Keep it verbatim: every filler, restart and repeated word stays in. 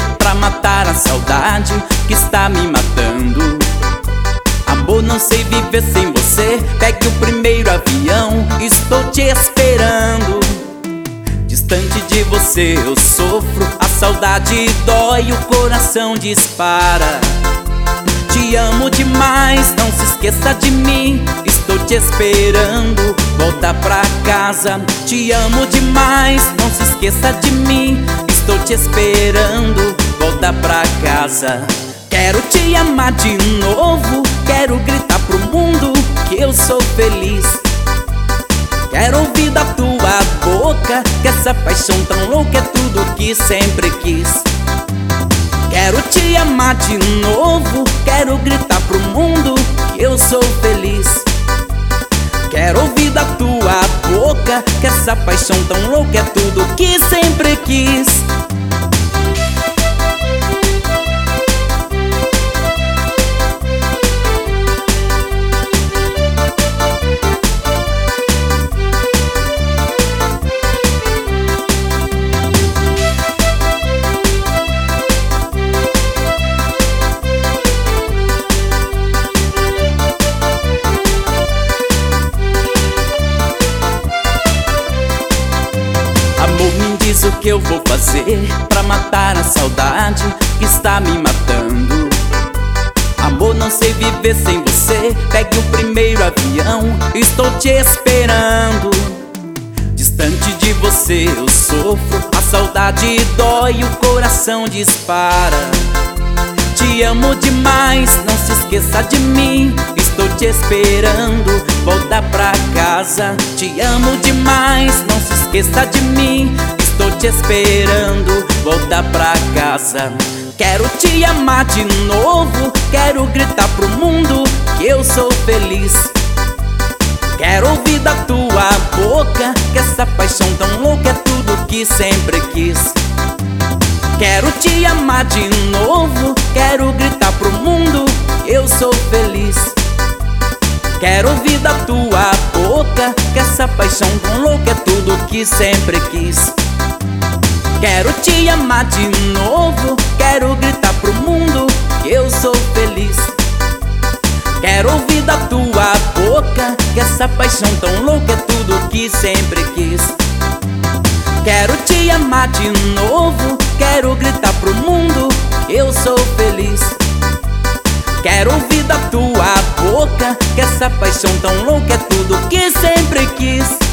pra matar a saudade que está me matando. Amor, não sei viver sem você. Pegue o primeiro avião, estou te esperando. Distante de você eu sofro, a saudade dói, o coração dispara. Te amo demais, não se esqueça de mim, estou te esperando, volta pra casa. Te amo demais, não se esqueça de mim, estou te esperando, volta pra casa. Quero te amar de novo, quero gritar pro mundo que eu sou feliz. Quero ouvir da tua boca que essa paixão tão louca é tudo que sempre quis. Quero te amar de novo, quero gritar pro mundo que eu sou feliz. Quero ouvir da tua boca que essa paixão tão louca é tudo que sempre quis. Amor, me diz o que eu vou fazer pra matar a saudade que está me matando. Amor, não sei viver sem você. Pegue o primeiro avião, estou te esperando. Distante de você eu sofro, a saudade dói, o coração dispara. Te amo demais, não se esqueça de mim, estou te esperando, volta pra casa. Te amo demais, não se esqueça de mim, estou te esperando, volta pra casa. Quero te amar de novo, quero gritar pro mundo que eu sou feliz. Quero ouvir da tua boca que essa paixão tão louca é tudo que sempre quis. Quero te amar de novo, quero gritar pro mundo que eu sou feliz. Quero ouvir da tua boca que essa paixão tão louca é tudo que sempre quis. Quero te amar de novo, quero gritar pro mundo que eu sou feliz. Quero ouvir da tua boca que essa paixão tão louca é tudo que sempre quis. Quero te amar de novo, quero gritar pro mundo que eu sou feliz. Quero ouvir da tua boca que essa paixão tão louca é tudo que sempre quis.